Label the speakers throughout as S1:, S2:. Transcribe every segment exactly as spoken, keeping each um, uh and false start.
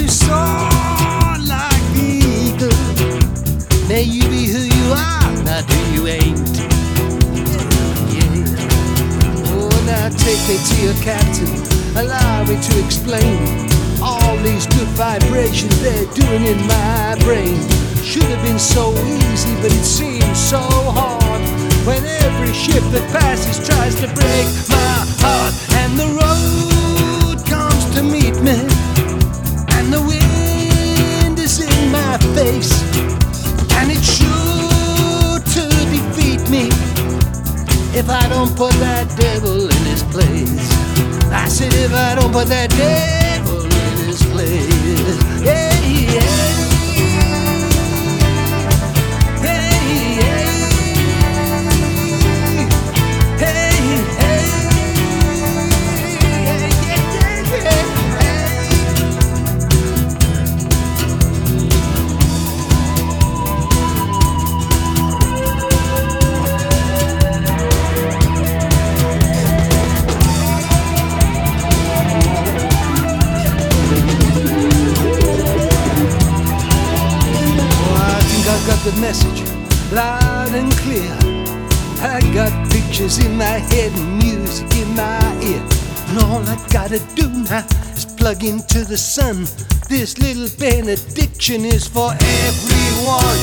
S1: you soar like the eagle. May you be who you are, not who you ain't. Yeah. Oh, now take me to your captain. Allow me to explain all these good vibrations they're doing in my brain. Should have been so easy, but it seems so hard when every ship that passes tries to break my heart. And the road comes to meet me, and the wind is in my face, and it's sure to defeat me if I don't put that devil in his place. I said if I don't put that devil in his place. Yeah, yeah. The message loud and clear. I got pictures in my head and music in my ear, and all I gotta do now is plug into the sun. This little benediction is for everyone.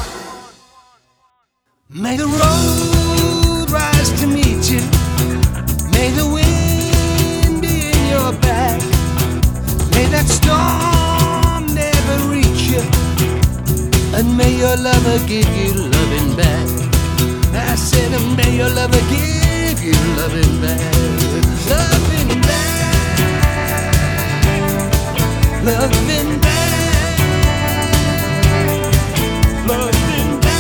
S1: May the road rise to meet you. May the wind be in your back. May that storm never reach you, and may your lover give you loving back. I said, and may your lover give you loving back. Loving back. Loving back. Loving back.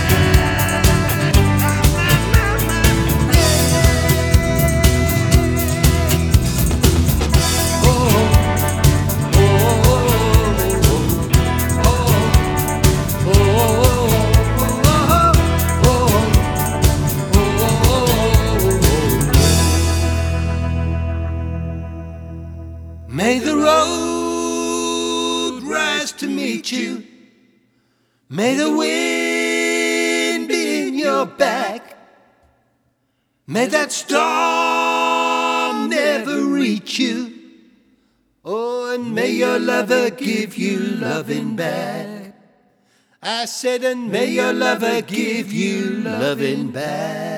S1: May the road rise to meet you. May the wind be in your back. May that storm never reach you. Oh, and may your lover give you loving back. I said, and may your lover give you loving back.